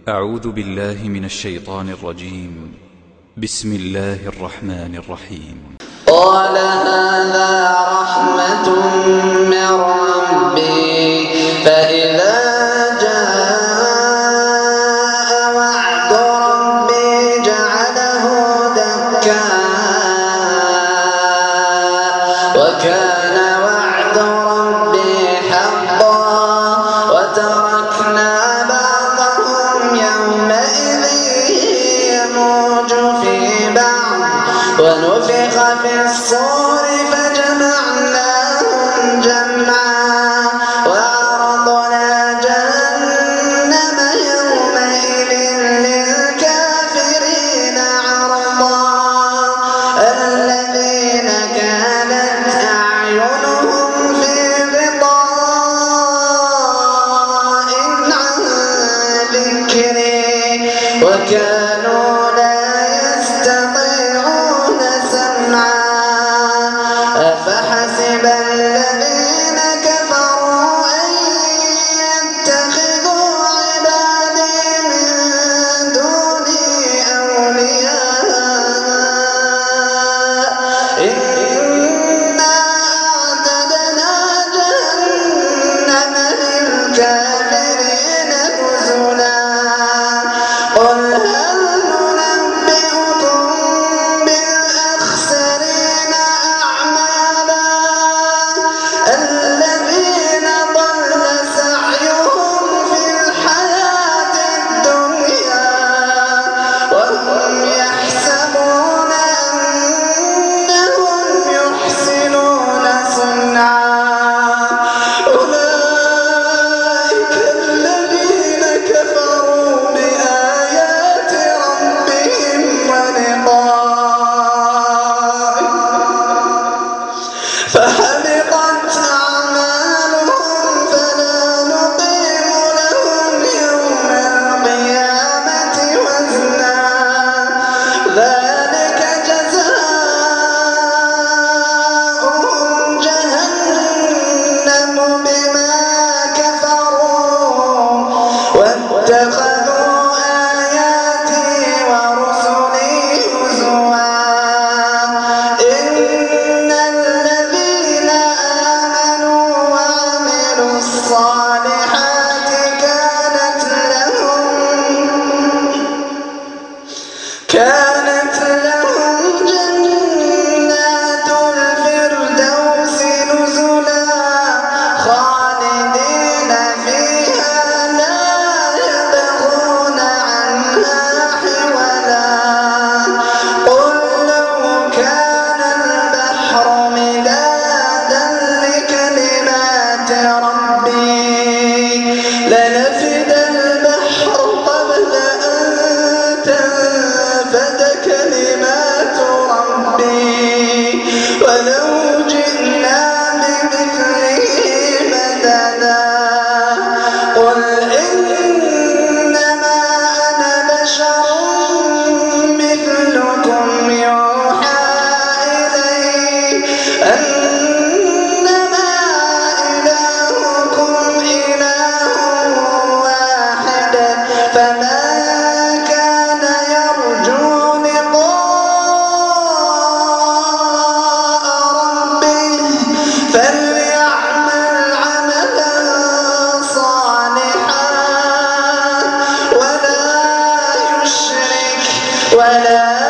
أعوذ بالله من الشيطان الرجيم. بسم الله الرحمن الرحيم. قال هذا رحمة من ربي فإذا جاء وعد ربي جعله دكا وكان وعد ربي حقا وتركنا بعضهم يومئذ يموج في بعض ونفخ في الصور فجمعناهم جمعا وعرضنا جهنم يومئذ للكافرين عرضا الذين كانت أعينهم في غطاء عن ذكري وكانوا لا يستطيعون سمعا أفحسب الذين كفروا أن يتخذوا عبادي من دوني أولياء إنا أعتدنا جهنم للكافرين نزلا قل هل ننبئكم بالأخسرين أعمالا الذين ضل سعيهم في الحياة الدنيا وهم يحسبون أنهم يحسنون صنعا أولئك الذين كفروا بآيات ربهم ولقائه فحبطت أعمالهم فلا نقيم لهم يوم القيامة وزنا ذلك جزاؤهم جهنم بما كفروا واتخذوا آياتي ورسلي هزوا إن الذين آمنوا وعملوا الصالحات كانت لهم جنات الفردوس نزلا خالدين فيها لا يبغون عنها حولا قل لو كان البحر مدادا لكلمات ربي لنفد البحر قبل أن تنفد كلمات ربي ولو جئنا بمثله مددا قل إنما أنا بشر مثلكم يوحى إلي أنما إلهكم إله واحد فمن كان يرجو لقاء ربه فليعمل عملا صالحا ولا